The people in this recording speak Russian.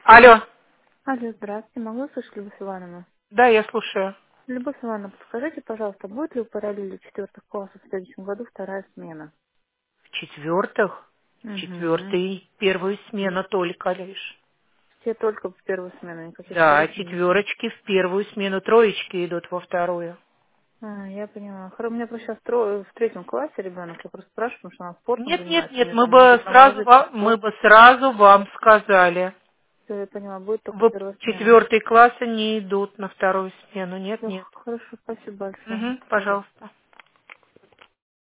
Алло. Алло, здравствуйте. Могу услышать Любовь Ивановна? Да, я слушаю. Любовь Ивановна, подскажите, пожалуйста, будет ли у параллели четвертых классов в следующем году вторая смена? В-четвертых? Угу. В-четвертый первую смену только лишь. Все только в первую смену, никаких Да, вторых нет. четверочки в первую смену, троечки идут во вторую. Я поняла. У меня просто сейчас в третьем классе ребенок. Я просто спрашиваю, потому что она спортом Нет, нет, занимается. нет, Мне там надо промолодить мы спорт. бы сразу вам сказали. Все, я поняла. Будет только В первая смена. четвертые классы не идут на вторую смену. Нет, Все, нет. хорошо, спасибо большое. Угу, пожалуйста.